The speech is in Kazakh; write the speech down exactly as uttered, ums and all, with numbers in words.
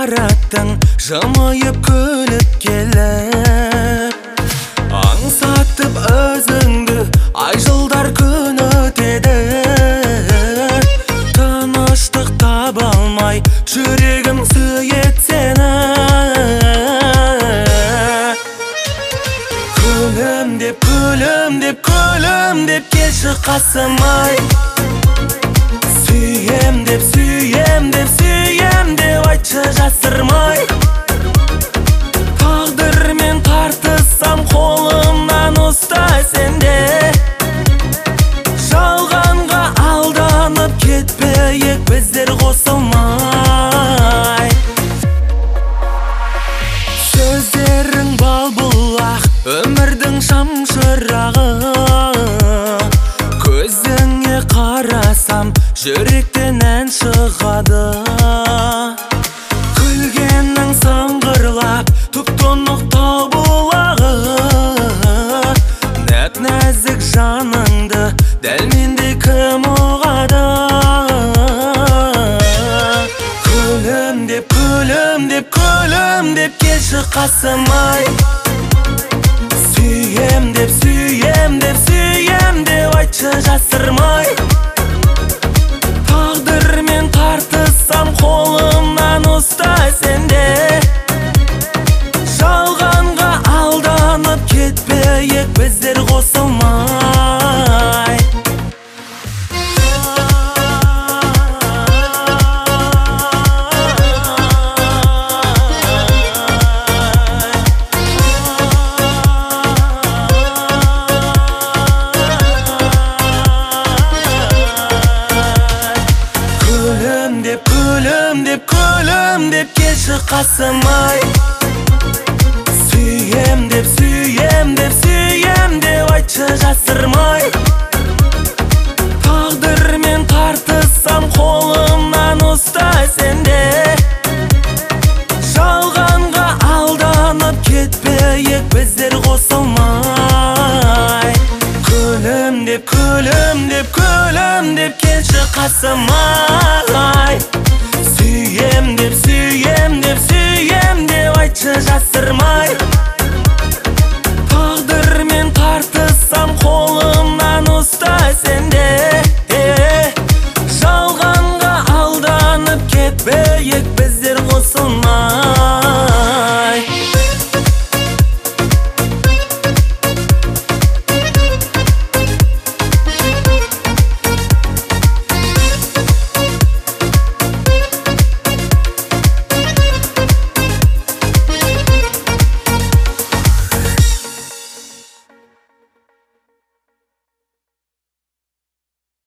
бараттың, жымайып күліп келіп. Аңсатып өзіңді, ай жылдар күн өтеді. Тыныштық таба алмай, жүрегім сүйет сені. Күлім деп, күлім деп, күлім деп келші қасыма. Сүйем деп, сүйем деп, сүйем деп айтшы жасырмай. Тағдырмен тартыссам қолымнан ұста сенде. Жалғанға алданып кетпейік біздер қосылмай. Сөздерің бал бұлақ, өмірдің шамшырағы. Көзіңе қарасам, жүректен ән шығады. Күлгенің саңғырлап, тұп-тұнық тау бұлағы. Нәп-нәзік жаныңды, дәл мендей кім ұғады. Күлім деп, күлім деп, күлім деп келші қасыма. Сүйем деп, сүйем деп, сүйем деп айтшы жасырмай. Тағдырмен тартыссам қолымнан ұста сенде. Жалғанға алданып кетпейік біздер қосылмай. Күлім деп, күлім деп, күлім деп келші қасыма. Сүйем деп, сүйем деп, сүйем деп айтшы жасырмай. Тағдырмен тартыссам қолымнан ұста сенде. Жалғанға алданып кетпейік біздер қосылмай. Күлім деп, күлім деп, күлім деп келші қасыма. Сүйем деп, сүйем деп, сүйем деп айтшы жасырмай.